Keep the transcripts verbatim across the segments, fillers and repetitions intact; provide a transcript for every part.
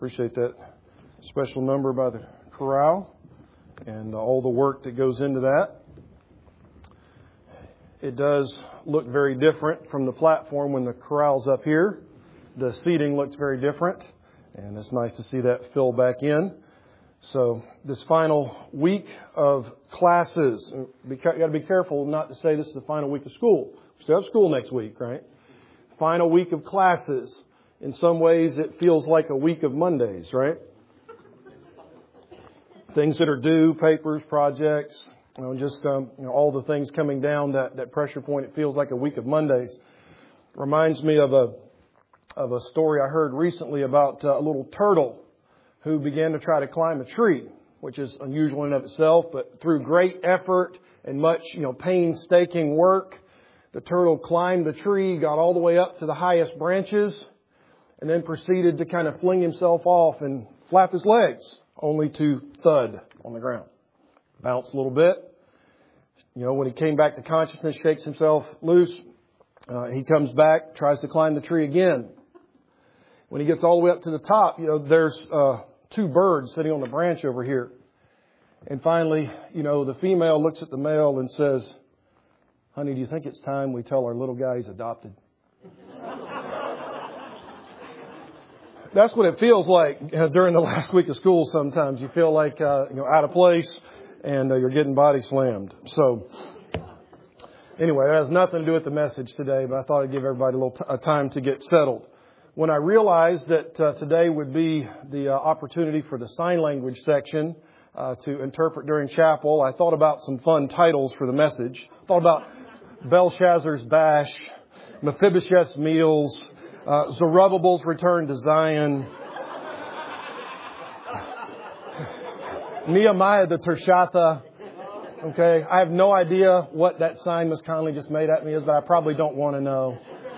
Appreciate that special number by the chorale and all the work that goes into that. It does look very different from the platform when the chorale's up here. The seating looks very different, and it's nice to see that fill back in. So this final week of classes, you got to be careful not to say this is the final week of school. We still have school next week, right? Final week of classes. In some ways, it feels like a week of Mondays, right? Things that are due, papers, projects, you know, just um, you know, all the things coming down that, that pressure point. It feels like a week of Mondays. Reminds me of a of a story I heard recently about uh, a little turtle who began to try to climb a tree, which is unusual in and of itself, but through great effort and much, you know, painstaking work, the turtle climbed the tree, got all the way up to the highest branches, and then proceeded to kind of fling himself off and flap his legs, only to thud on the ground. Bounce a little bit. You know, when he came back to consciousness, shakes himself loose, uh, he comes back, tries to climb the tree again. When he gets all the way up to the top, you know, there's uh, two birds sitting on the branch over here. And finally, you know, the female looks at the male and says, "Honey, do you think it's time we tell our little guy he's adopted?" That's what it feels like uh, during the last week of school sometimes. You feel like, uh, you know, out of place and uh, you're getting body slammed. So anyway, that has nothing to do with the message today, but I thought I'd give everybody a little t- a time to get settled. When I realized that uh, today would be the uh, opportunity for the sign language section uh, to interpret during chapel, I thought about some fun titles for the message. I thought about Belshazzar's Bash, Mephibosheth's Meals, Uh, Zerubbabel's Return to Zion, Nehemiah the Tershatha. Okay, I have no idea what that sign Miss Conley just made at me is, but I probably don't want to know.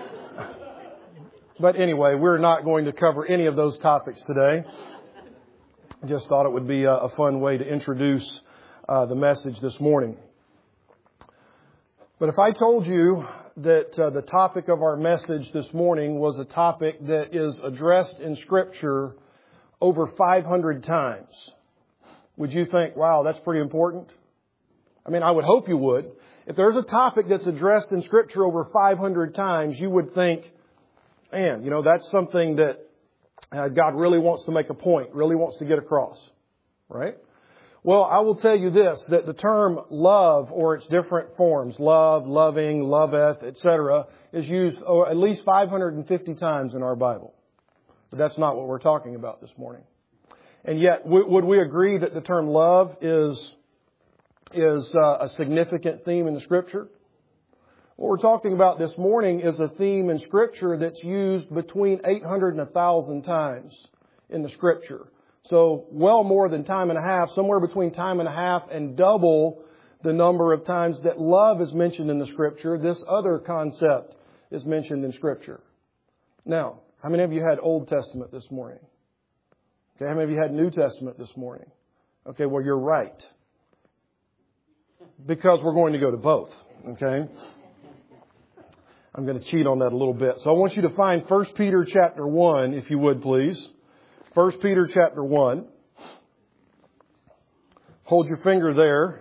But anyway, we're not going to cover any of those topics today. Just thought it would be a, a fun way to introduce uh, the message this morning. But if I told you that uh, the topic of our message this morning was a topic that is addressed in Scripture over five hundred times, would you think, wow, that's pretty important? I mean, I would hope you would. If there's a topic that's addressed in Scripture over five hundred times, you would think, man, you know, that's something that uh, God really wants to make a point, really wants to get across, right? Well, I will tell you this, that the term love or its different forms, love, loving, loveth, et cetera, is used at least five hundred fifty times in our Bible. But that's not what we're talking about this morning. And yet, would we agree that the term love is, is a significant theme in the Scripture? What we're talking about this morning is a theme in Scripture that's used between eight hundred and one thousand times in the Scripture. So well more than time and a half, somewhere between time and a half and double the number of times that love is mentioned in the Scripture. This other concept is mentioned in Scripture. Now, how many of you had Old Testament this morning? Okay, how many of you had New Testament this morning? Okay, well, you're right. Because we're going to go to both. Okay? I'm going to cheat on that a little bit. So I want you to find First Peter chapter one, if you would, please. First Peter chapter one. Hold your finger there.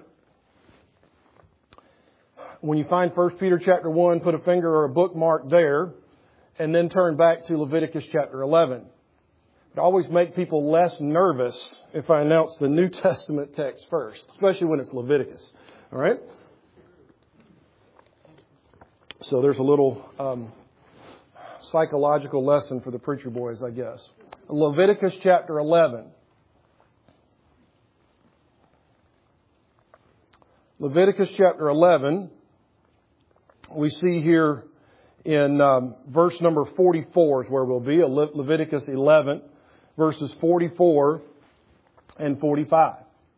When you find First Peter chapter one, put a finger or a bookmark there, and then turn back to Leviticus chapter eleven. It always makes people less nervous if I announce the New Testament text first, especially when it's Leviticus. All right? So there's a little um, psychological lesson for the preacher boys, I guess. Leviticus chapter eleven. Leviticus chapter eleven, we see here in um, verse number forty-four is where we'll be. Le- Leviticus eleven, verses forty-four and forty-five.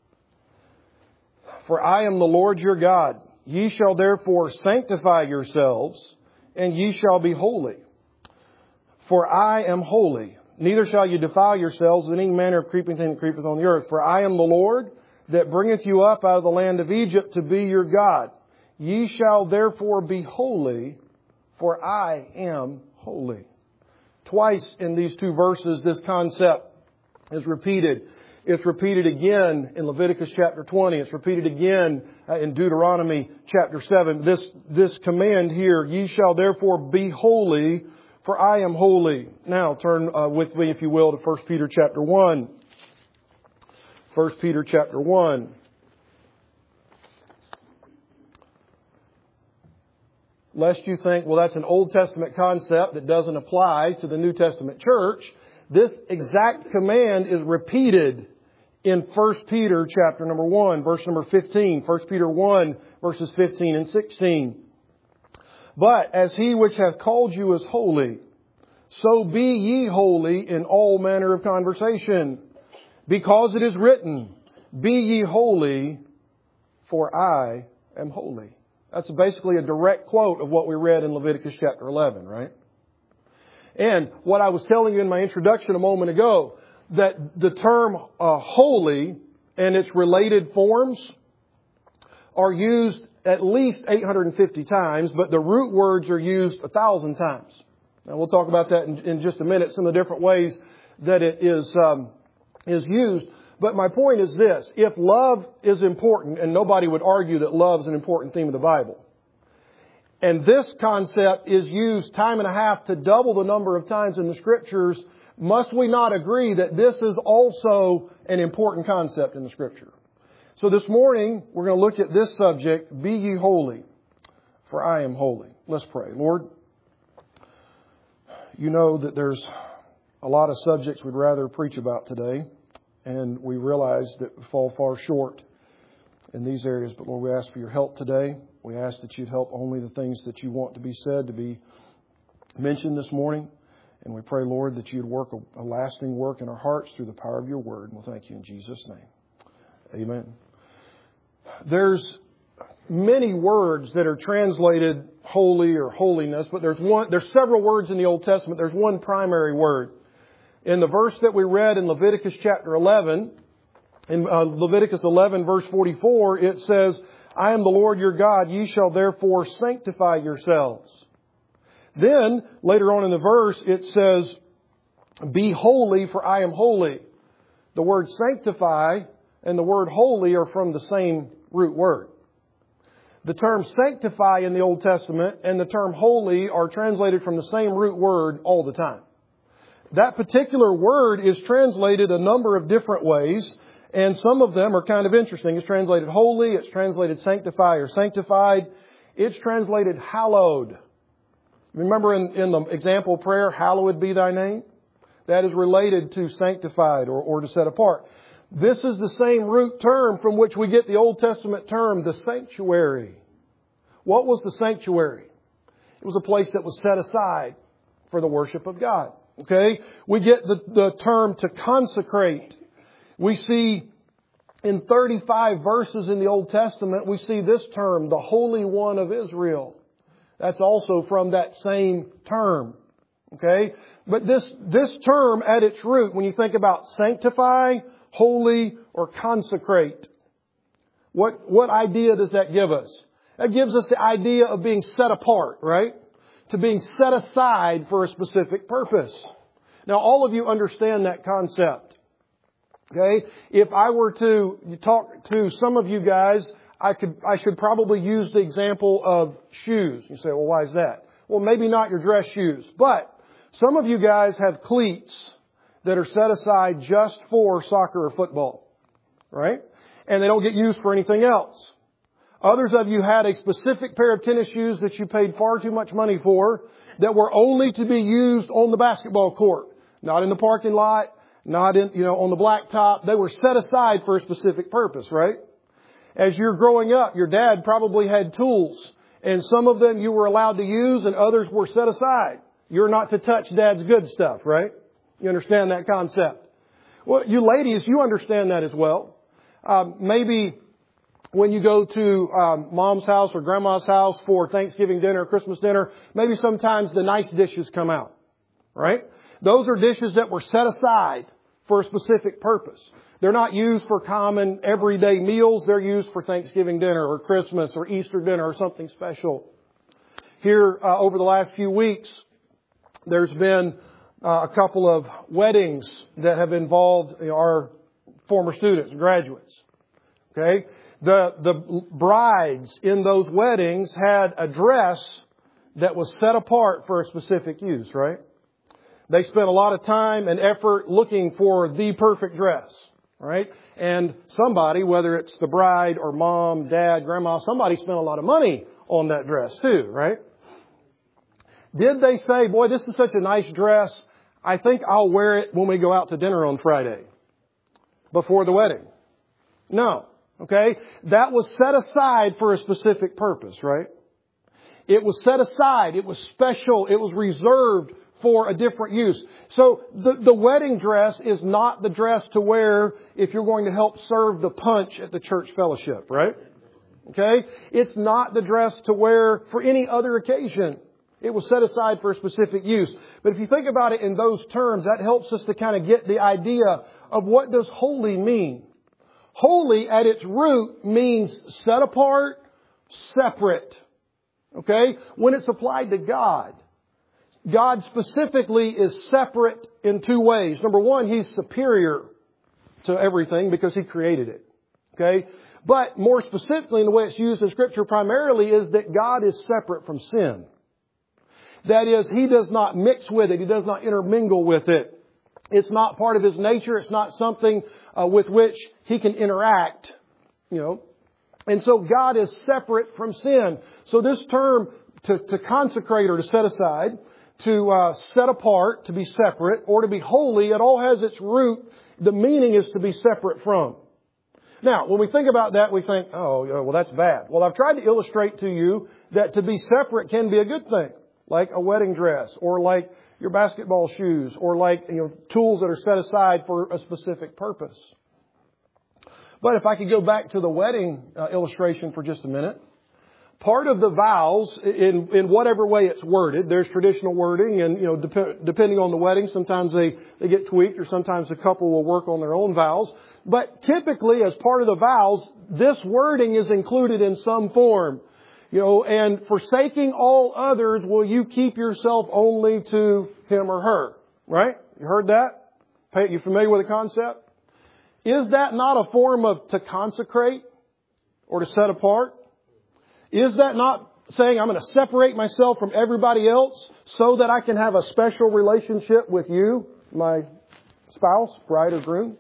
For I am the Lord your God. Ye shall therefore sanctify yourselves, and ye shall be holy. For I am holy. Neither shall you defile yourselves with any manner of creeping thing that creepeth on the earth. For I am the Lord that bringeth you up out of the land of Egypt to be your God. Ye shall therefore be holy, for I am holy. Twice in these two verses, this concept is repeated. It's repeated again in Leviticus chapter twenty. It's repeated again in Deuteronomy chapter seven. This, this command here, ye shall therefore be holy, for I am holy. Now turn uh, with me, if you will, to First Peter chapter one. First Peter chapter one. Lest you think, well, that's an Old Testament concept that doesn't apply to the New Testament church. This exact command is repeated in First Peter chapter number one, verse number fifteen. First Peter one, verses fifteen and sixteen. But as he which hath called you is holy, so be ye holy in all manner of conversation. Because it is written, be ye holy, for I am holy. That's basically a direct quote of what we read in Leviticus chapter eleven, right? And what I was telling you in my introduction a moment ago, that the term uh, holy and its related forms are used at least eight hundred fifty times, but the root words are used a thousand times. Now we'll talk about that in, in just a minute, some of the different ways that it is um, is used. But my point is this: if love is important, and nobody would argue that love is an important theme of the Bible, and this concept is used time and a half to double the number of times in the Scriptures, must we not agree that this is also an important concept in the Scripture? So this morning, we're going to look at this subject, be ye holy, for I am holy. Let's pray. Lord, you know that there's a lot of subjects we'd rather preach about today, and we realize that we fall far short in these areas. But Lord, we ask for your help today. We ask that you'd help only the things that you want to be said to be mentioned this morning. And we pray, Lord, that you'd work a, a lasting work in our hearts through the power of your word. And we'll thank you in Jesus' name. Amen. There's many words that are translated holy or holiness, but there's one, there's several words in the Old Testament. There's one primary word. In the verse that we read in Leviticus chapter eleven, in uh, Leviticus eleven verse forty-four, it says, I am the Lord your God, ye shall therefore sanctify yourselves. Then, later on in the verse, it says, be holy, for I am holy. The word sanctify and the word holy are from the same root word. The term sanctify in the Old Testament and the term holy are translated from the same root word all the time. That particular word is translated a number of different ways, and some of them are kind of interesting. It's translated holy, it's translated sanctify or sanctified, it's translated hallowed. Remember in, in the example prayer, hallowed be thy name? That is related to sanctified or, or to set apart. This is the same root term from which we get the Old Testament term, the sanctuary. What was the sanctuary? It was a place that was set aside for the worship of God. Okay? We get the, the term to consecrate. We see in thirty-five verses in the Old Testament, we see this term, the Holy One of Israel. That's also from that same term. Okay? But this, this term at its root, when you think about sanctify, holy, or consecrate, what, what idea does that give us? That gives us the idea of being set apart, right? To being set aside for a specific purpose. Now, all of you understand that concept. Okay? If I were to talk to some of you guys, I could, I should probably use the example of shoes. You say, well, why is that? Well, maybe not your dress shoes, but some of you guys have cleats that are set aside just for soccer or football, right? And they don't get used for anything else. Others of you had a specific pair of tennis shoes that you paid far too much money for that were only to be used on the basketball court, not in the parking lot, not in, you know, on the blacktop. They were set aside for a specific purpose, right? As you're growing up, your dad probably had tools, and some of them you were allowed to use and others were set aside. You're not to touch dad's good stuff, right? You understand that concept? Well, you ladies, you understand that as well. Um, maybe when you go to um, mom's house or grandma's house for Thanksgiving dinner or Christmas dinner, maybe sometimes the nice dishes come out, right? Those are dishes that were set aside for a specific purpose. They're not used for common everyday meals. They're used for Thanksgiving dinner or Christmas or Easter dinner or something special. Here, uh, over the last few weeks, there's been uh, a couple of weddings that have involved you know, our former students and graduates. Okay? The, the brides in those weddings had a dress that was set apart for a specific use, right? They spent a lot of time and effort looking for the perfect dress, right? And somebody, whether it's the bride or mom, dad, grandma, somebody spent a lot of money on that dress too, right? Did they say, boy, this is such a nice dress, I think I'll wear it when we go out to dinner on Friday before the wedding? No. Okay? That was set aside for a specific purpose, right? It was set aside. It was special. It was reserved for a different use. So the, the wedding dress is not the dress to wear if you're going to help serve the punch at the church fellowship, right? Okay? It's not the dress to wear for any other occasion. It was set aside for a specific use. But if you think about it in those terms, that helps us to kind of get the idea of what does holy mean. Holy at its root means set apart, separate. Okay? When it's applied to God, God specifically is separate in two ways. Number one, He's superior to everything because He created it. Okay? But more specifically in the way it's used in Scripture primarily is that God is separate from sin. That is, He does not mix with it. He does not intermingle with it. It's not part of His nature. It's not something uh, with which He can interact, you know. And so God is separate from sin. So this term to, to consecrate or to set aside, to uh, set apart, to be separate, or to be holy, it all has its root. The meaning is to be separate from. Now, when we think about that, we think, oh, well, that's bad. Well, I've tried to illustrate to you that to be separate can be a good thing. Like a wedding dress, or like your basketball shoes, or like, you know, tools that are set aside for a specific purpose. But if I could go back to the wedding uh, illustration for just a minute. Part of the vows, in, in whatever way it's worded, there's traditional wording and, you know, dep- depending on the wedding, sometimes they, they get tweaked or sometimes the couple will work on their own vows. But typically, as part of the vows, this wording is included in some form. You know, and forsaking all others, will you keep yourself only to him or her? Right? You heard that? You familiar with the concept? Is that not a form of to consecrate or to set apart? Is that not saying I'm going to separate myself from everybody else so that I can have a special relationship with you, my spouse, bride or groom?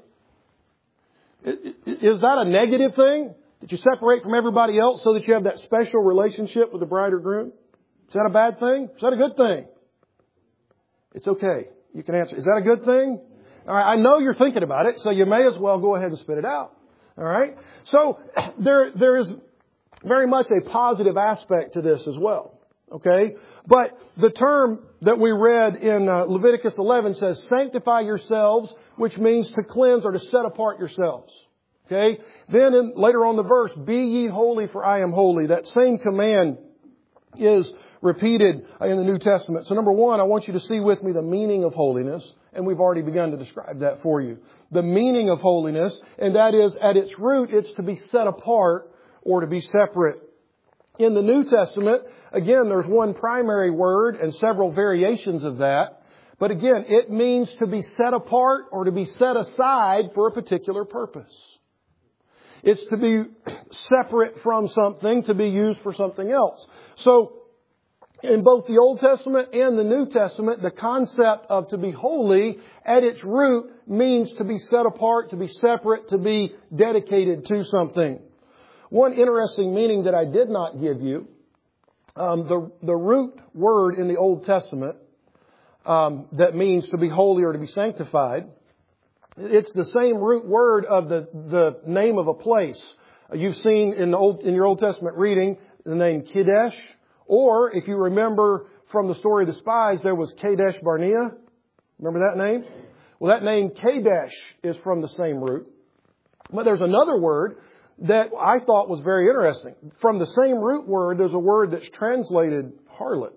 Is that a negative thing? That you separate from everybody else so that you have that special relationship with the bride or groom? Is that a bad thing? Is that a good thing? It's okay. You can answer. Is that a good thing? All right. I know you're thinking about it, so you may as well go ahead and spit it out. All right. So there, there is very much a positive aspect to this as well. Okay. But the term that we read in uh, Leviticus eleven says, sanctify yourselves, which means to cleanse or to set apart yourselves. Okay. Then in, later on the verse, be ye holy for I am holy. That same command is repeated in the New Testament. So number one, I want you to see with me the meaning of holiness. And we've already begun to describe that for you. The meaning of holiness, and that is at its root, it's to be set apart or to be separate. In the New Testament, again, there's one primary word and several variations of that. But again, it means to be set apart or to be set aside for a particular purpose. It's to be separate from something, to be used for something else. So, in both the Old Testament and the New Testament, the concept of to be holy at its root means to be set apart, to be separate, to be dedicated to something. One interesting meaning that I did not give you, um, the, the root word in the Old Testament um, that means to be holy or to be sanctified, it's the same root word of the, the name of a place. You've seen in the Old, in your Old Testament reading the name Kadesh. Or, if you remember from the story of the spies, there was Kadesh Barnea. Remember that name? Well, that name Kadesh is from the same root. But there's another word that I thought was very interesting. From the same root word, there's a word that's translated harlot.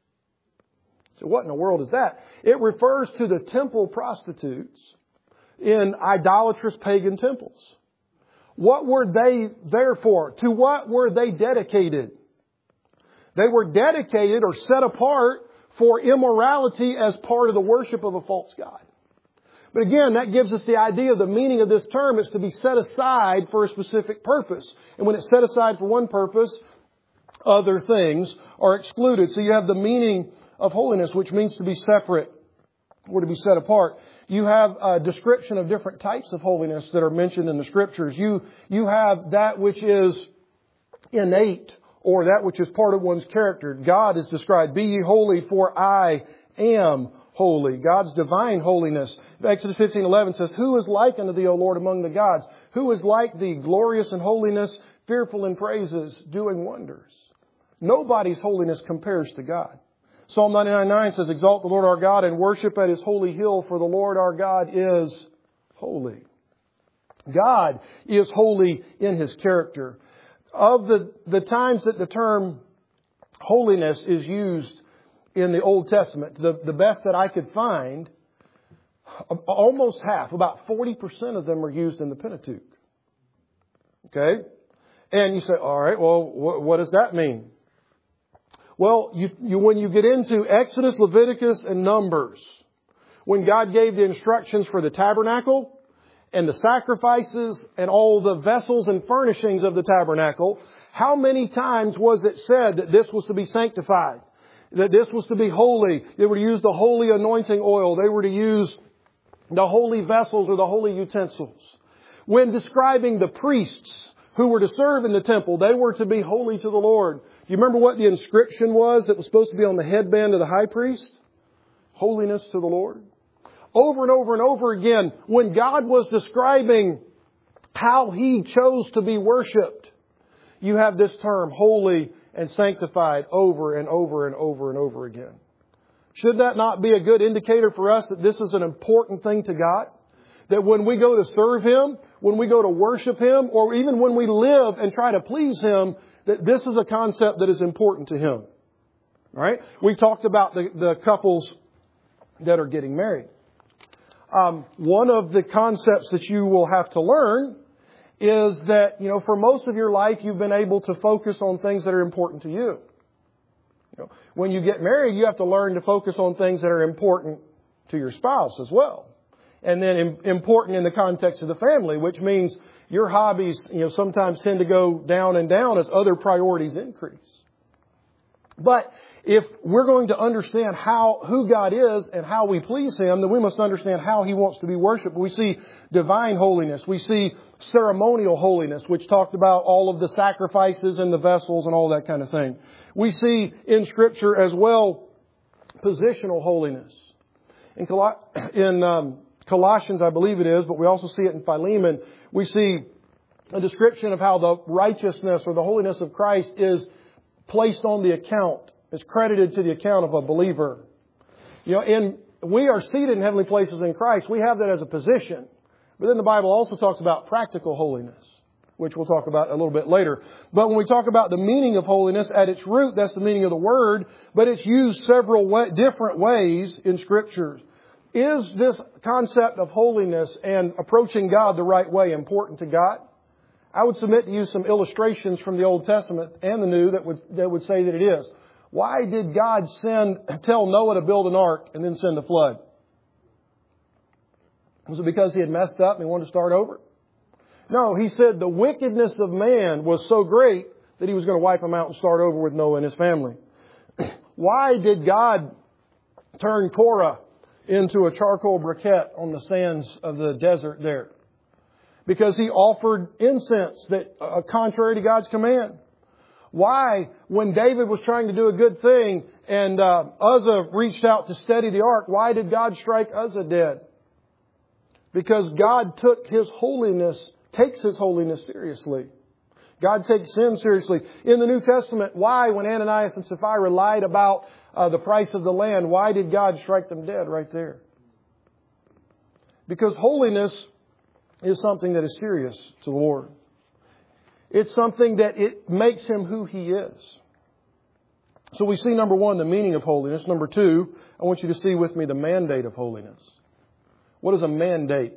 So what in the world is that? It refers to the temple prostitutes in idolatrous pagan temples. What were they there for? To what were they dedicated? They were dedicated or set apart for immorality as part of the worship of a false god. But again, that gives us the idea of the meaning of this term is to be set aside for a specific purpose. And when it's set aside for one purpose, other things are excluded. So you have the meaning of holiness, which means to be separate or to be set apart. You have a description of different types of holiness that are mentioned in the Scriptures. You, you have that which is innate or that which is part of one's character. God is described, "Be ye holy, for I am holy." God's divine holiness. Exodus fifteen eleven says, "Who is like unto thee, O Lord, among the gods? Who is like thee, glorious in holiness, fearful in praises, doing wonders?" Nobody's holiness compares to God. Psalm ninety-nine nine says, "Exalt the Lord our God and worship at His holy hill, for the Lord our God is holy." God is holy in His character. Of the, the times that the term holiness is used in the Old Testament, the, the best that I could find, almost half, about forty percent of them are used in the Pentateuch. Okay? And you say, all right, well, what, what does that mean? Well, you, you, when you get into Exodus, Leviticus, and Numbers, when God gave the instructions for the tabernacle and the sacrifices and all the vessels and furnishings of the tabernacle, how many times was it said that this was to be sanctified? That this was to be holy? They were to use the holy anointing oil. They were to use the holy vessels or the holy utensils. When describing the priests who were to serve in the temple, they were to be holy to the Lord. Do you remember what the inscription was that was supposed to be on the headband of the high priest? Holiness to the Lord. Over and over and over again, when God was describing how He chose to be worshipped, you have this term, holy and sanctified, over and over and over and over again. Should that not be a good indicator for us that this is an important thing to God? That when we go to serve Him, when we go to worship Him, or even when we live and try to please Him, that this is a concept that is important to Him. All right? We talked about the, the couples that are getting married. Um, one of the concepts that you will have to learn is that, you know, for most of your life, you've been able to focus on things that are important to you. You know, when you get married, you have to learn to focus on things that are important to your spouse as well. And then important in the context of the family, which means your hobbies, you know, sometimes tend to go down and down as other priorities increase. But if we're going to understand how, who God is and how we please Him, then we must understand how He wants to be worshipped. We see divine holiness. We see ceremonial holiness, which talked about all of the sacrifices and the vessels and all that kind of thing. We see in Scripture as well positional holiness. In, Col- in um, Colossians, I believe it is, but we also see it in Philemon. We see a description of how the righteousness or the holiness of Christ is placed on the account, is credited to the account of a believer. You know, in, we are seated in heavenly places in Christ. We have that as a position. But then the Bible also talks about practical holiness, which we'll talk about a little bit later. But when we talk about the meaning of holiness, at its root, that's the meaning of the word, but it's used several way, different ways in Scriptures. Is this concept of holiness and approaching God the right way important to God? I would submit to you some illustrations from the Old Testament and the New that would, that would say that it is. Why did God send, tell Noah to build an ark and then send a flood? Was it because he had messed up and he wanted to start over? No, He said the wickedness of man was so great that He was going to wipe him out and start over with Noah and his family. Why did God turn Korah into a charcoal briquette on the sands of the desert there? Because he offered incense that uh, contrary to God's command. Why, when David was trying to do a good thing and uh, Uzzah reached out to steady the ark, why did God strike Uzzah dead? Because God took His holiness, takes His holiness seriously. God takes sin seriously. In the New Testament, why, when Ananias and Sapphira lied about uh, the price of the land, why did God strike them dead right there? Because holiness is something that is serious to the Lord. It's something that it makes Him who He is. So we see, number one, the meaning of holiness. Number two, I want you to see with me the mandate of holiness. What is a mandate?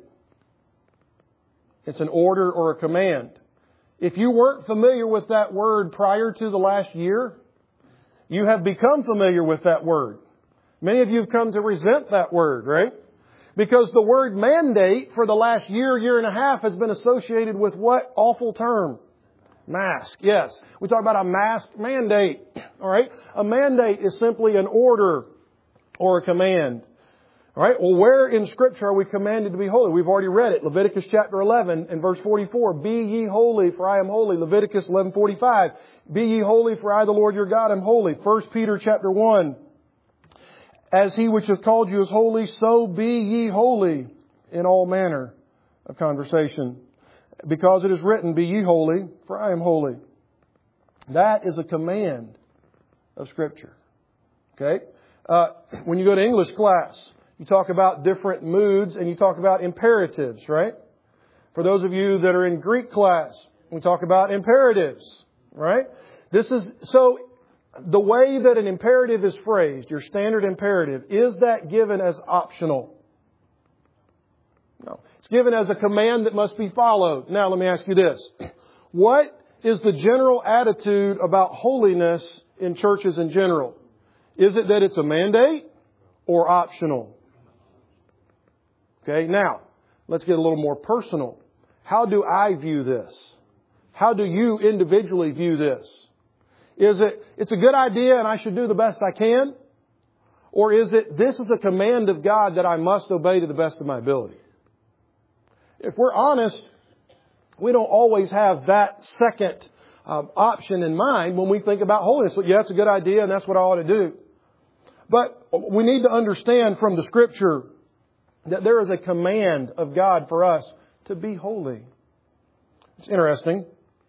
It's an order or a command. If you weren't familiar with that word prior to the last year, you have become familiar with that word. Many of you have come to resent that word, right? Because the word mandate for the last year, year and a half has been associated with what awful term? Mask. Yes. We talk about a mask mandate. All right. A mandate is simply an order or a command. All right. Well, where in Scripture are we commanded to be holy? We've already read it. Leviticus chapter eleven and verse forty-four. Be ye holy, for I am holy. Leviticus eleven forty-five. Be ye holy, for I, the Lord your God, am holy. First Peter chapter one. As he which hath called you is holy, so be ye holy in all manner of conversation. Because it is written, be ye holy, for I am holy. That is a command of Scripture. Okay? Uh, when you go to English class, you talk about different moods and you talk about imperatives, right? For those of you that are in Greek class, we talk about imperatives, right? This is, so the way that an imperative is phrased, your standard imperative, is that given as optional? No. It's given as a command that must be followed. Now let me ask you this. What is the general attitude about holiness in churches in general? Is it that it's a mandate or optional? Okay, now, let's get a little more personal. How do I view this? How do you individually view this? Is it, it's a good idea and I should do the best I can? Or is it, this is a command of God that I must obey to the best of my ability? If we're honest, we don't always have that second um, option in mind when we think about holiness. So, yeah, it's a good idea and that's what I ought to do. But we need to understand from the Scripture that there is a command of God for us to be holy. It's interesting.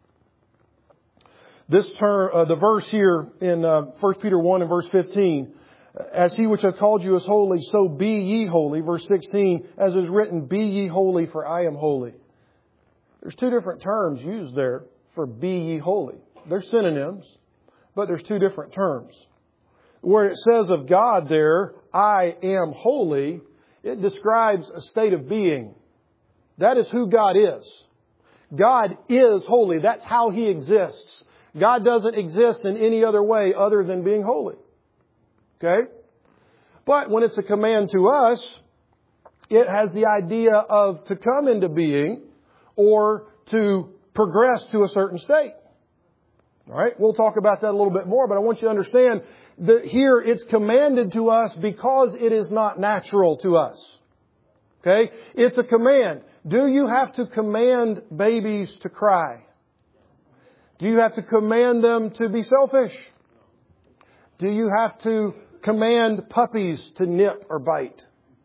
This term, uh, the verse here in uh, First Peter one and verse fifteen, as he which hath called you is holy, so be ye holy. Verse sixteen, as is written, be ye holy, for I am holy. There's two different terms used there for be ye holy. They're synonyms, but there's two different terms. Where it says of God there, I am holy, it describes a state of being. That is who God is. God is holy. That's how He exists. God doesn't exist in any other way other than being holy. Okay? But when it's a command to us, it has the idea of to come into being or to progress to a certain state. All right? We'll talk about that a little bit more, but I want you to understand that here it's commanded to us because it is not natural to us. Okay? It's a command. Do you have to command babies to cry? Do you have to command them to be selfish? Do you have to command puppies to nip or bite?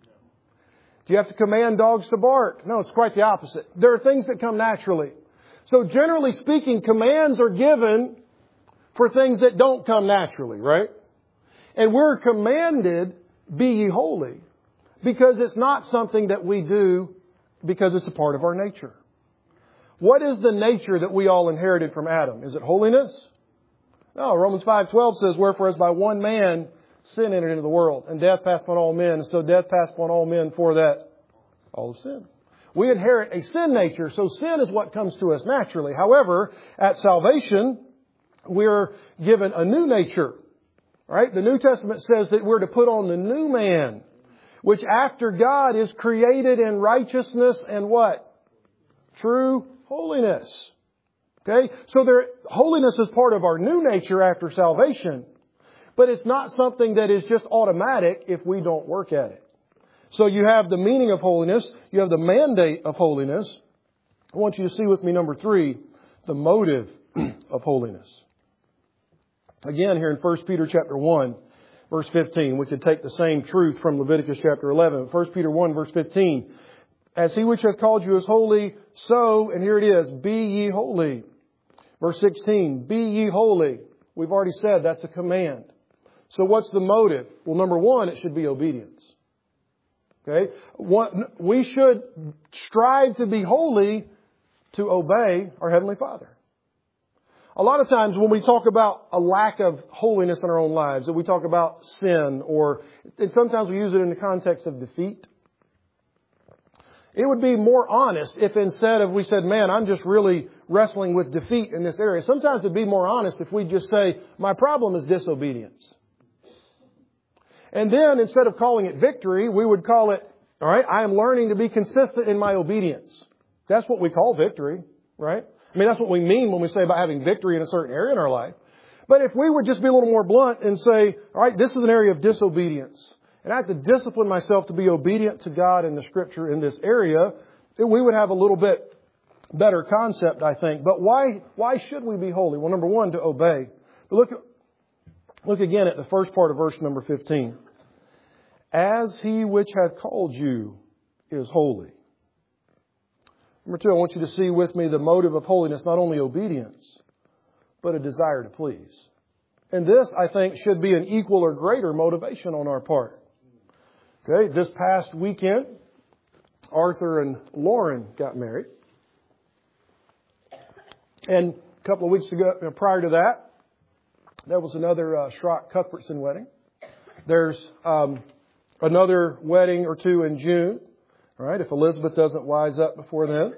Do you have to command dogs to bark? No, it's quite the opposite. There are things that come naturally. So generally speaking, commands are given for things that don't come naturally, right? And we're commanded, be ye holy, because it's not something that we do because it's a part of our nature. What is the nature that we all inherited from Adam? Is it holiness? No, Romans five twelve says, wherefore as by one man sin entered into the world, and death passed upon all men, and so death passed upon all men for that all of sin. We inherit a sin nature, so sin is what comes to us naturally. However, at salvation, we're given a new nature. Right? The New Testament says that we're to put on the new man, which after God is created in righteousness and what? True holiness. Okay? So there, holiness is part of our new nature after salvation. But it's not something that is just automatic if we don't work at it. So you have the meaning of holiness. You have the mandate of holiness. I want you to see with me number three, the motive of holiness. Again, here in First Peter chapter one, verse fifteen, we could take the same truth from Leviticus chapter eleven. First Peter one, verse fifteen. As he which hath called you is holy, so, and here it is, be ye holy. Verse sixteen, be ye holy. We've already said that's a command. So what's the motive? Well, number one, it should be obedience. Okay? We should strive to be holy to obey our Heavenly Father. A lot of times when we talk about a lack of holiness in our own lives, that we talk about sin, or and sometimes we use it in the context of defeat. It would be more honest if instead of we said, man, I'm just really wrestling with defeat in this area. Sometimes it'd be more honest if we just say, my problem is disobedience. And then instead of calling it victory, we would call it, all right, I am learning to be consistent in my obedience. That's what we call victory, right? I mean, that's what we mean when we say about having victory in a certain area in our life. But if we would just be a little more blunt and say, all right, this is an area of disobedience, and I have to discipline myself to be obedient to God and the Scripture in this area, then we would have a little bit better concept, I think. But why why should we be holy? Well, number one, to obey. But look, look again at the first part of verse number fifteen. As He which hath called you is holy. Number two, I want you to see with me the motive of holiness, not only obedience, but a desire to please. And this, I think, should be an equal or greater motivation on our part. Okay, this past weekend, Arthur and Lauren got married. And a couple of weeks ago, prior to that, there was another uh, Schrock Cuthbertson wedding. There's um, another wedding or two in June. All right, if Elizabeth doesn't wise up before then.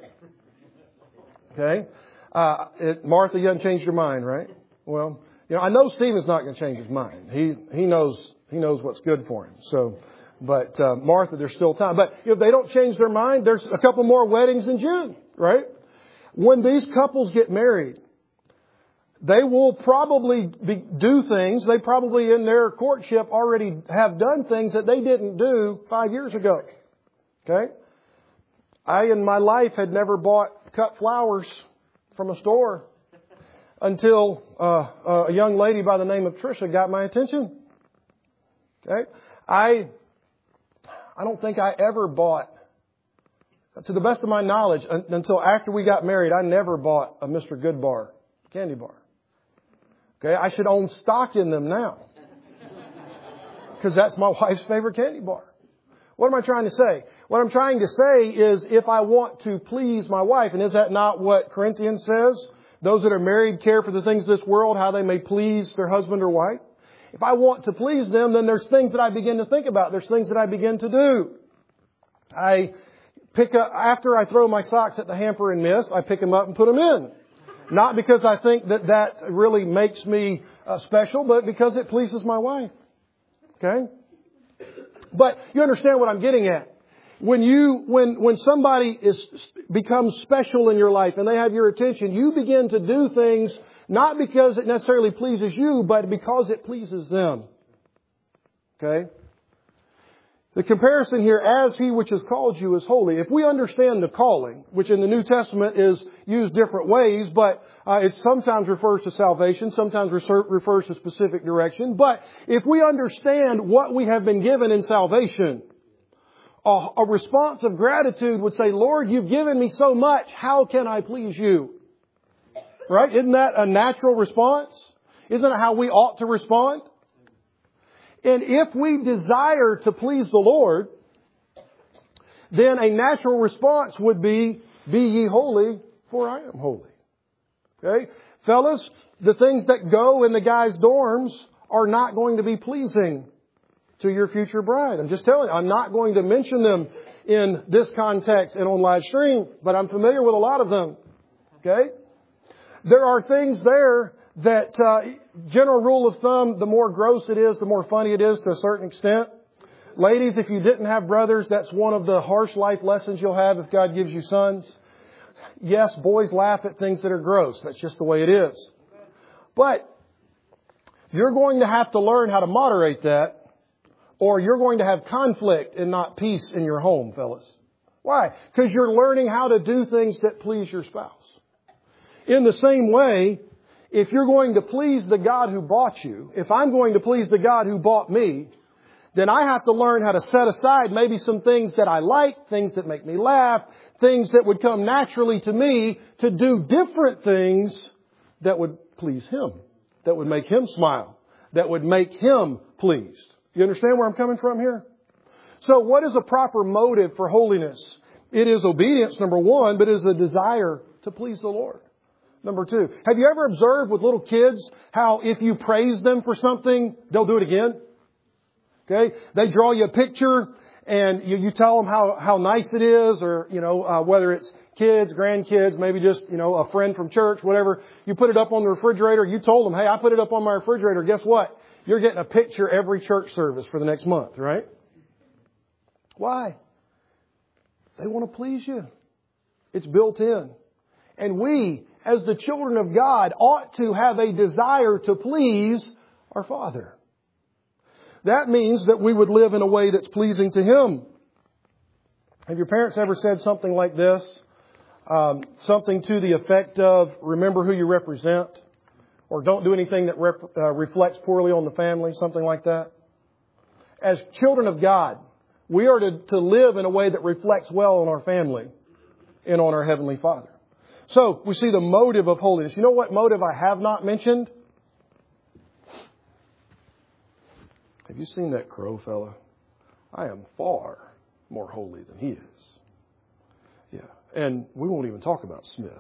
Okay. Uh, it, Martha, you haven't changed your mind, right? Well, you know, I know Stephen's not going to change his mind. He he knows he knows what's good for him. So, but uh, Martha, there's still time. But if they don't change their mind, there's a couple more weddings in June, right? When these couples get married, they will probably be, do things. They probably in their courtship already have done things that they didn't do five years ago. Okay? I, in my life, had never bought cut flowers from a store until uh, a young lady by the name of Tricia got my attention. Okay? I, I don't think I ever bought, to the best of my knowledge, until after we got married, I never bought a Mister Goodbar candy bar. Okay? I should own stock in them now, because that's my wife's favorite candy bar. What am I trying to say? What I'm trying to say is, if I want to please my wife, and is that not what Corinthians says? Those that are married care for the things of this world, how they may please their husband or wife. If I want to please them, then there's things that I begin to think about. There's things that I begin to do. I pick up, after I throw my socks at the hamper and miss, I pick them up and put them in. Not because I think that that really makes me uh, special, but because it pleases my wife. Okay? But you understand what I'm getting at. When you, when, when somebody is, becomes special in your life and they have your attention, you begin to do things not because it necessarily pleases you, but because it pleases them. Okay? The comparison here, as He which has called you is holy. If we understand the calling, which in the New Testament is used different ways, but uh, it sometimes refers to salvation, sometimes refers to specific direction. But if we understand what we have been given in salvation, a, a response of gratitude would say, Lord, you've given me so much. How can I please you? Right? Isn't that a natural response? Isn't it how we ought to respond? And if we desire to please the Lord, then a natural response would be, be ye holy, for I am holy. Okay? Fellas, the things that go in the guys' dorms are not going to be pleasing to your future bride. I'm just telling you, I'm not going to mention them in this context and on live stream, but I'm familiar with a lot of them. Okay? There are things there that, uh, general rule of thumb, the more gross it is, the more funny it is to a certain extent. Ladies, if you didn't have brothers, that's one of the harsh life lessons you'll have if God gives you sons. Yes, boys laugh at things that are gross. That's just the way it is. But you're going to have to learn how to moderate that, or you're going to have conflict and not peace in your home, fellas. Why? Because you're learning how to do things that please your spouse. In the same way, if you're going to please the God who bought you, if I'm going to please the God who bought me, then I have to learn how to set aside maybe some things that I like, things that make me laugh, things that would come naturally to me to do different things that would please Him, that would make Him smile, that would make Him pleased. You understand where I'm coming from here? So what is a proper motive for holiness? It is obedience, number one, but it is a desire to please the Lord. Number two, have you ever observed with little kids how if you praise them for something, they'll do it again? Okay? They draw you a picture and you, you tell them how, how nice it is, or, you know, uh, whether it's kids, grandkids, maybe just, you know, a friend from church, whatever. You put it up on the refrigerator. You told them, hey, I put it up on my refrigerator. Guess what? you're getting a picture every church service for the next month, right? Why? They want to please you. It's built in. And we, as the children of God, ought to have a desire to please our Father. That means that we would live in a way that's pleasing to Him. Have your parents ever said something like this? Um, something to the effect of, remember who you represent? Or don't do anything that rep, uh, reflects poorly on the family, something like that. As children of God, we are to, to live in a way that reflects well on our family and on our Heavenly Father. So, we see the motive of holiness. You know what motive I have not mentioned? Have you seen that crow fella? I am far more holy than he is. Yeah. And we won't even talk about Smith.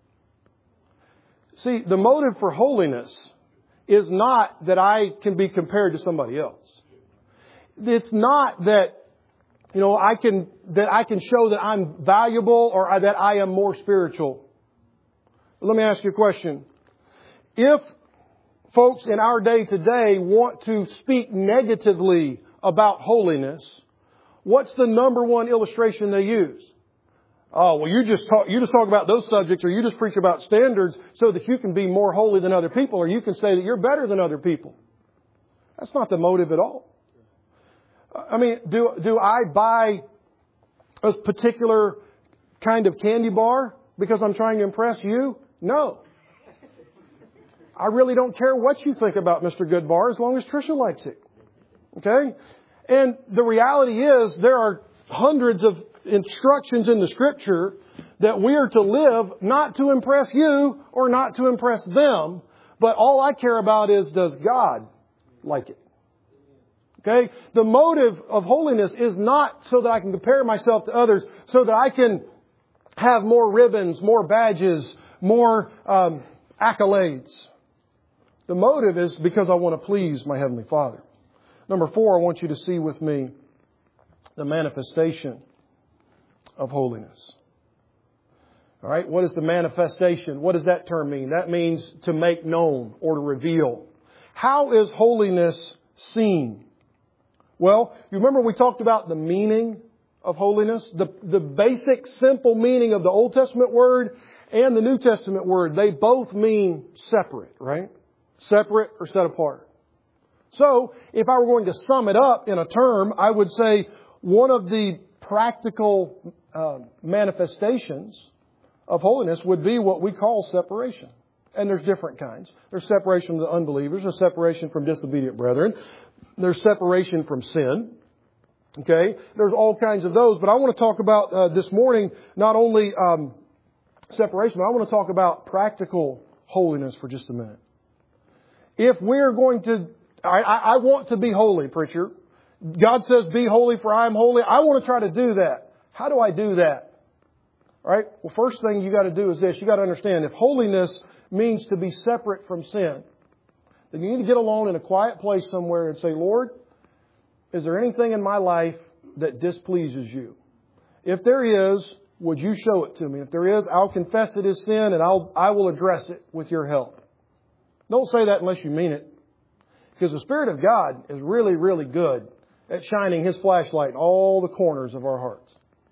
See, the motive for holiness is not that I can be compared to somebody else. It's not that, you know, I can, that I can show that I'm valuable or that I am more spiritual. Let me ask you a question. If folks in our day today want to speak negatively about holiness, what's the number one illustration they use? Oh, well, you just talk, you just talk about those subjects, or you just preach about standards so that you can be more holy than other people, or you can say that you're better than other people. That's not the motive at all. I mean, do, do I buy a particular kind of candy bar because I'm trying to impress you? No. I really don't care what you think about Mister Goodbar as long as Tricia likes it. Okay? And the reality is there are hundreds of instructions in the Scripture that we are to live not to impress you or not to impress them, but all I care about is, does God like it? Okay? The motive of holiness is not so that I can compare myself to others, so that I can have more ribbons, more badges, more um, accolades. The motive is because I want to please my Heavenly Father. Number four, I want you to see with me the manifestation of holiness. All right, what is the manifestation? What does that term mean? That means to make known or to reveal. How is holiness seen? Well, you remember we talked about the meaning of holiness? The, the basic, simple meaning of the Old Testament word and the New Testament word, they both mean separate, right? Separate or set apart. So, if I were going to sum it up in a term, I would say one of the practical uh, manifestations of holiness would be what we call separation. And there's different kinds. There's separation from the unbelievers. There's separation from disobedient brethren. There's separation from sin. Okay? There's all kinds of those. But I want to talk about uh, this morning not only um, separation, but I want to talk about practical holiness for just a minute. If we're going to, I, I want to be holy, preacher. God says, be holy for I am holy. I want to try to do that. How do I do that? All right. Well, first thing you got to do is this. You got to understand, if holiness means to be separate from sin, then you need to get alone in a quiet place somewhere and say, Lord, is there anything in my life that displeases you? If there is, would you show it to me? If there is, I'll confess it as sin and I'll, I will address it with your help. Don't say that unless you mean it. Because the Spirit of God is really, really good at shining His flashlight in all the corners of our hearts.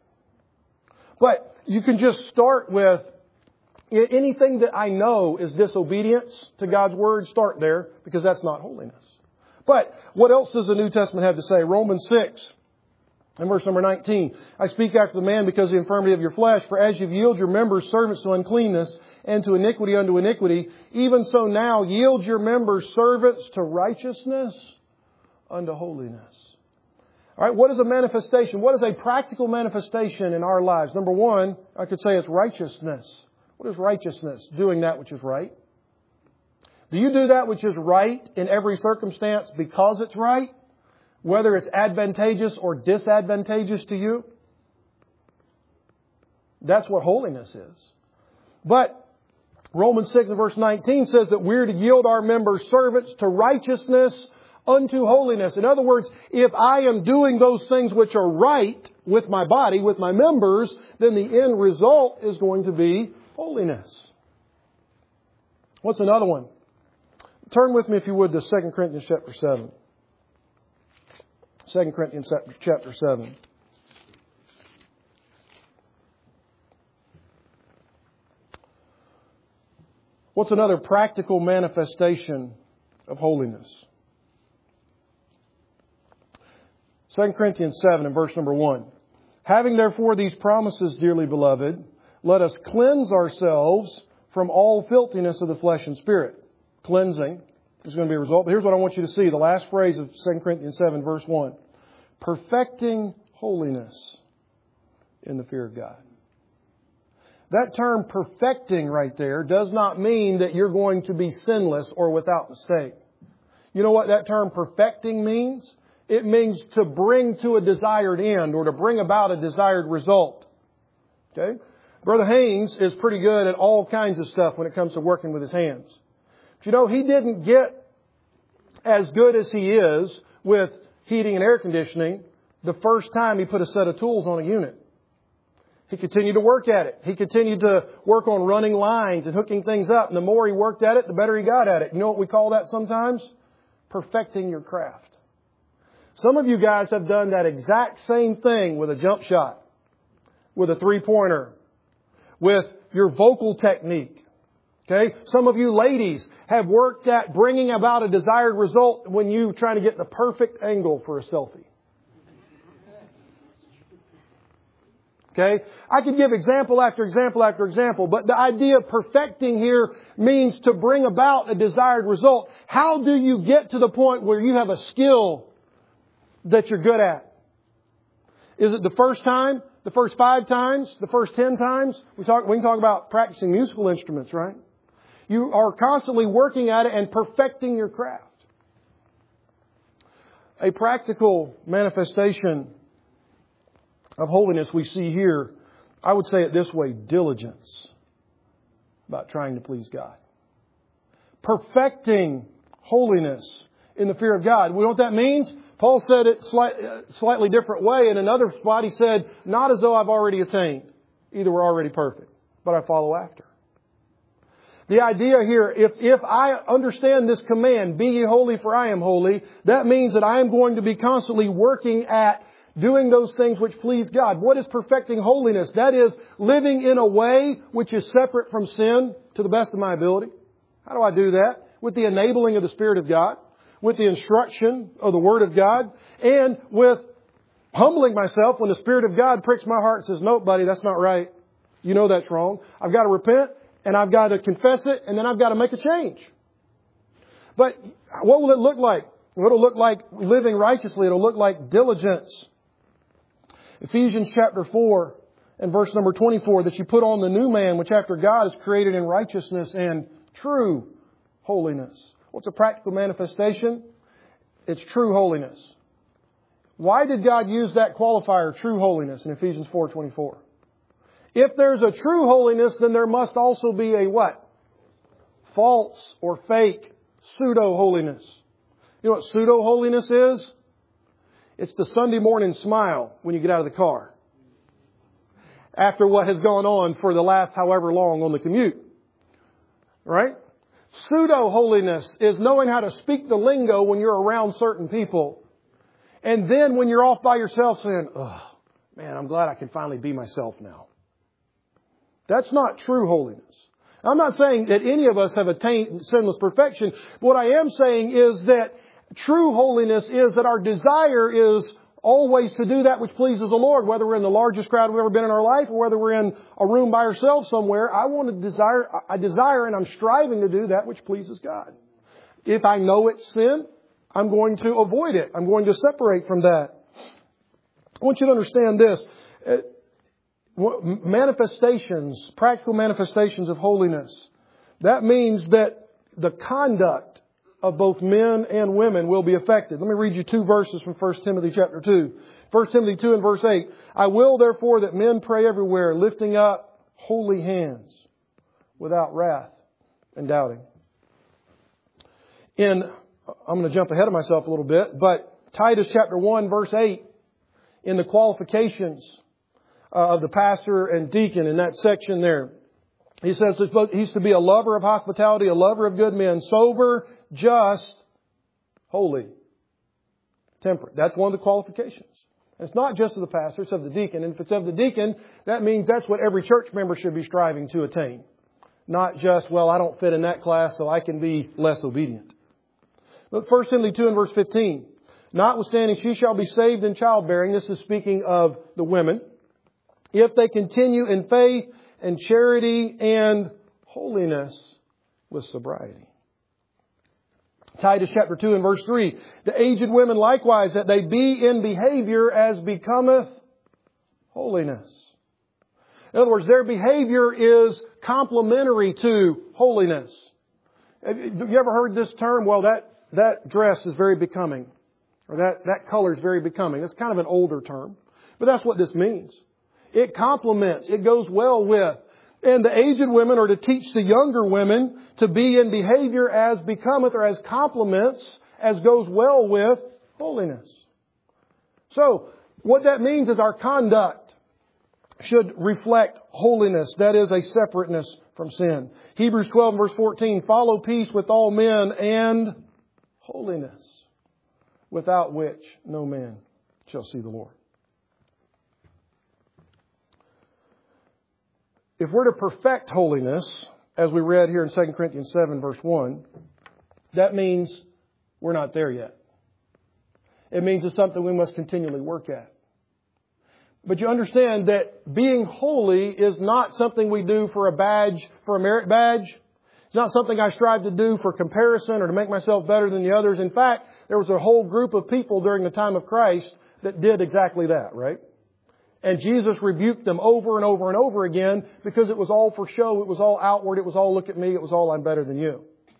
But you can just start with anything that I know is disobedience to God's Word, start there, because that's not holiness. But what else does the New Testament have to say? Romans six and verse number nineteen. I speak after the man because of the infirmity of your flesh, for as you yield your members servants to uncleanness and to iniquity unto iniquity, even so now yield your members servants to righteousness unto holiness. All right, what is a manifestation? What is a practical manifestation in our lives? Number one, I could say it's righteousness. What is righteousness? Doing that which is right. Do you do that which is right in every circumstance because it's right? Whether it's advantageous or disadvantageous to you? That's what holiness is. But Romans six and verse nineteen says that we're to yield our members servants to righteousness unto holiness. In other words, if I am doing those things which are right with my body, with my members, then the end result is going to be holiness. What's another one? Turn with me, if you would, to Second Corinthians chapter seven. Second Corinthians chapter seven. What's another practical manifestation of holiness? Second Corinthians seven and verse number one. Having therefore these promises, dearly beloved, let us cleanse ourselves from all filthiness of the flesh and spirit. Cleansing is going to be a result. But here's what I want you to see. The last phrase of Second Corinthians seven, verse one. Perfecting holiness in the fear of God. That term perfecting right there does not mean that you're going to be sinless or without mistake. You know what that term perfecting means? It means to bring to a desired end or to bring about a desired result. Okay? Brother Haynes is pretty good at all kinds of stuff when it comes to working with his hands. But you know, he didn't get as good as he is with heating and air conditioning the first time he put a set of tools on a unit. He continued to work at it. He continued to work on running lines and hooking things up. And the more he worked at it, the better he got at it. You know what we call that sometimes? Perfecting your craft. Some of you guys have done that exact same thing with a jump shot, with a three-pointer, with your vocal technique. Okay? Some of you ladies have worked at bringing about a desired result when you trying to get the perfect angle for a selfie. Okay? I could give example after example after example, but the idea of perfecting here means to bring about a desired result. How do you get to the point where you have a skill that you're good at? Is it the first time? The first five times? The first ten times? We talk, we can talk about practicing musical instruments, right? You are constantly working at it and perfecting your craft. A practical manifestation of holiness we see here, I would say it this way, diligence about trying to please God. Perfecting holiness in the fear of God. You know what that means? Paul said it slight, uh, slightly different way. In another spot he said, not as though I've already attained. Either we're already perfect, but I follow after. The idea here, if, if I understand this command, be ye holy for I am holy, that means that I am going to be constantly working at doing those things which please God. What is perfecting holiness? That is living in a way which is separate from sin to the best of my ability. How do I do that? With the enabling of the Spirit of God, with the instruction of the Word of God, and with humbling myself when the Spirit of God pricks my heart and says, no, buddy, that's not right. You know that's wrong. I've got to repent, and I've got to confess it, and then I've got to make a change. But what will it look like? It'll look like living righteously. It'll look like diligence. Ephesians chapter four and verse number twenty-four, that you put on the new man, which after God is created in righteousness and true holiness. What's a practical manifestation? It's true holiness. Why did God use that qualifier, true holiness, in Ephesians four twenty-four? If there's a true holiness, then there must also be a what? False or fake pseudo-holiness. You know what pseudo-holiness is? It's the Sunday morning smile when you get out of the car after what has gone on for the last however long on the commute. Right? Pseudo-holiness is knowing how to speak the lingo when you're around certain people. And then when you're off by yourself saying, oh, man, I'm glad I can finally be myself now. That's not true holiness. I'm not saying that any of us have attained sinless perfection. What I am saying is that true holiness is that our desire is always to do that which pleases the Lord, whether we're in the largest crowd we've ever been in our life or whether we're in a room by ourselves somewhere. I want to desire, I desire and I'm striving to do that which pleases God. If I know it's sin, I'm going to avoid it. I'm going to separate from that. I want you to understand this. Manifestations, practical manifestations of holiness. That means that the conduct of both men and women will be affected. Let me read you two verses from First Timothy chapter two. First Timothy two and verse eight. I will therefore that men pray everywhere, lifting up holy hands without wrath and doubting. In, I'm going to jump ahead of myself a little bit, but Titus chapter one verse eight, in the qualifications of the pastor and deacon in that section there, he says he's to be a lover of hospitality, a lover of good men, sober, just holy. Temperate. That's one of the qualifications. It's not just of the pastor, it's of the deacon. And if it's of the deacon, that means that's what every church member should be striving to attain. Not just, well, I don't fit in that class, so I can be less obedient. But First Timothy two and verse fifteen. Notwithstanding, she shall be saved in childbearing. This is speaking of the women. If they continue in faith and charity and holiness with sobriety. Titus chapter two and verse three. The aged women likewise, that they be in behavior as becometh holiness. In other words, their behavior is complementary to holiness. Have you ever heard this term? Well, that, that dress is very becoming. Or that, that color is very becoming. It's kind of an older term. But that's what this means. It complements. It goes well with. And the aged women are to teach the younger women to be in behavior as becometh or as complements, as goes well with holiness. So, what that means is our conduct should reflect holiness. That is a separateness from sin. Hebrews twelve verse fourteen, follow peace with all men and holiness, without which no man shall see the Lord. If we're to perfect holiness, as we read here in Second Corinthians seven verse one, that means we're not there yet. It means it's something we must continually work at. But you understand that being holy is not something we do for a badge, for a merit badge. It's not something I strive to do for comparison or to make myself better than the others. In fact, there was a whole group of people during the time of Christ that did exactly that, right? And Jesus rebuked them over and over and over again because it was all for show. It was all outward. It was all look at me. It was all I'm better than you.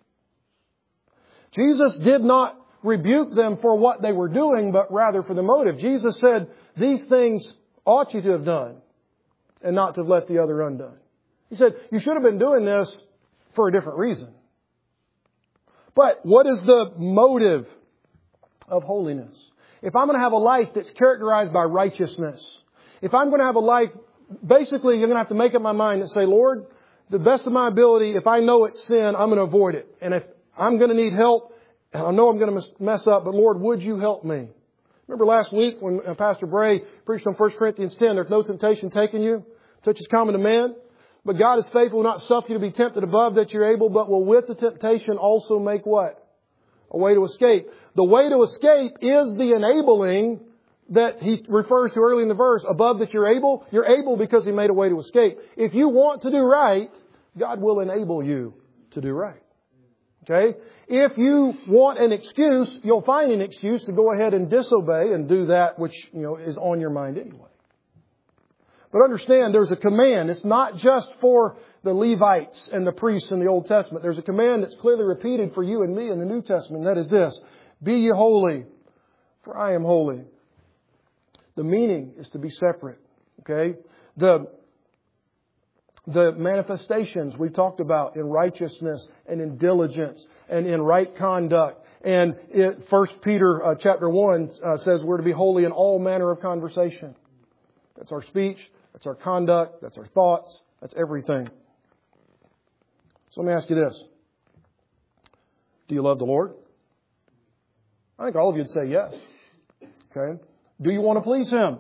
Jesus did not rebuke them for what they were doing, but rather for the motive. Jesus said, these things ought you to have done and not to have left the other undone. He said, you should have been doing this for a different reason. But what is the motive of holiness? If I'm going to have a life that's characterized by righteousness, if I'm going to have a life, basically you're going to have to make up my mind and say, Lord, the best of my ability, if I know it's sin, I'm going to avoid it. And if I'm going to need help, and I know I'm going to mess up, but Lord, would you help me? Remember last week when Pastor Bray preached on First Corinthians ten, there's no temptation taking you, such as common to man. But God is faithful, will not suffer you to be tempted above that you're able, but will with the temptation also make what? A way to escape. The way to escape is the enabling that he refers to early in the verse. Above that you're able, you're able because He made a way to escape. If you want to do right, God will enable you to do right. Okay? If you want an excuse, you'll find an excuse to go ahead and disobey and do that which, you know, is on your mind anyway. But understand, there's a command. It's not just for the Levites and the priests in the Old Testament. There's a command that's clearly repeated for you and me in the New Testament. And that is this: be ye holy, for I am holy. The meaning is to be separate. Okay? The The manifestations we talked about in righteousness and in diligence and in right conduct. And it, First Peter uh, chapter one uh, says we're to be holy in all manner of conversation. That's our speech. That's our conduct. That's our thoughts. That's everything. So let me ask you this. Do you love the Lord? I think all of you would say yes. Okay. Do you want to please Him?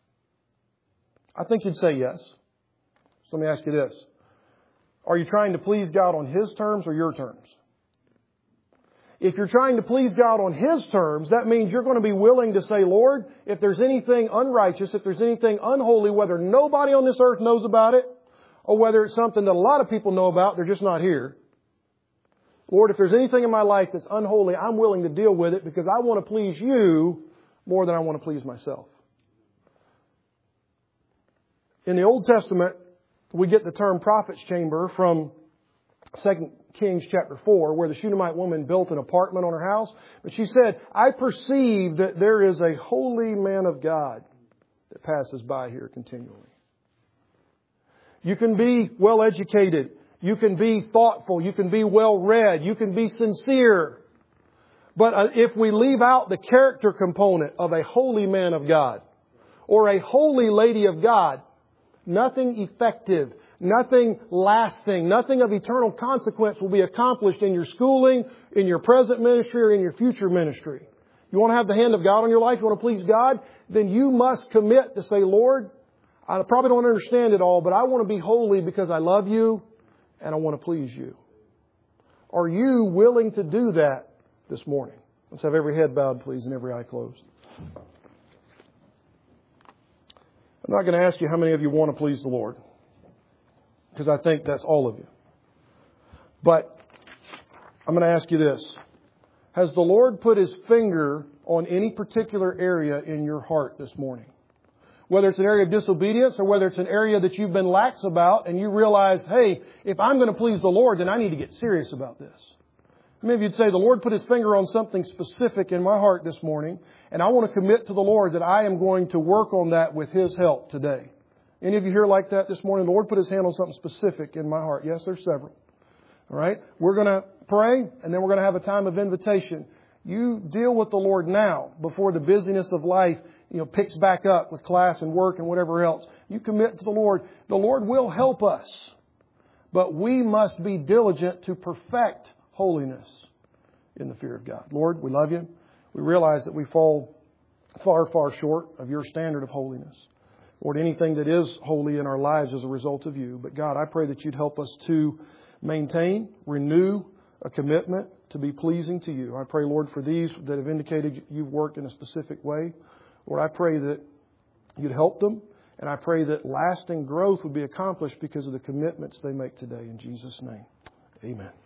I think you'd say yes. So let me ask you this. Are you trying to please God on His terms or your terms? If you're trying to please God on His terms, that means you're going to be willing to say, Lord, if there's anything unrighteous, if there's anything unholy, whether nobody on this earth knows about it, or whether it's something that a lot of people know about, they're just not here. Lord, if there's anything in my life that's unholy, I'm willing to deal with it because I want to please You more than I want to please myself. In the Old Testament, we get the term prophet's chamber from Second Kings chapter four, where the Shunammite woman built an apartment on her house. But she said, I perceive that there is a holy man of God that passes by here continually. You can be well educated. You can be thoughtful. You can be well read. You can be sincere. But if we leave out the character component of a holy man of God or a holy lady of God, nothing effective, Nothing lasting, nothing of eternal consequence will be accomplished in your schooling, in your present ministry, or in your future ministry. You want to have the hand of God on your life? You want to please God? Then you must commit to say, Lord, I probably don't understand it all, but I want to be holy because I love you and I want to please you. Are you willing to do that this morning? Let's have every head bowed, please, and every eye closed. I'm not going to ask you how many of you want to please the Lord, because I think that's all of you. But I'm going to ask you this. Has the Lord put His finger on any particular area in your heart this morning? Whether it's an area of disobedience or whether it's an area that you've been lax about and you realize, hey, if I'm going to please the Lord, then I need to get serious about this. Maybe you'd say, the Lord put His finger on something specific in my heart this morning, and I want to commit to the Lord that I am going to work on that with His help today. Any of you here like that this morning? The Lord put His hand on something specific in my heart. Yes, there's several. All right? We're going to pray, and then we're going to have a time of invitation. You deal with the Lord now before the busyness of life, you know, picks back up with class and work and whatever else. You commit to the Lord. The Lord will help us, but we must be diligent to perfect holiness in the fear of God. Lord, we love You. We realize that we fall far, far short of Your standard of holiness. Lord, anything that is holy in our lives is a result of You. But God, I pray that You'd help us to maintain, renew a commitment to be pleasing to You. I pray, Lord, for these that have indicated You've worked in a specific way. Lord, I pray that You'd help them. And I pray that lasting growth would be accomplished because of the commitments they make today. In Jesus' name, amen.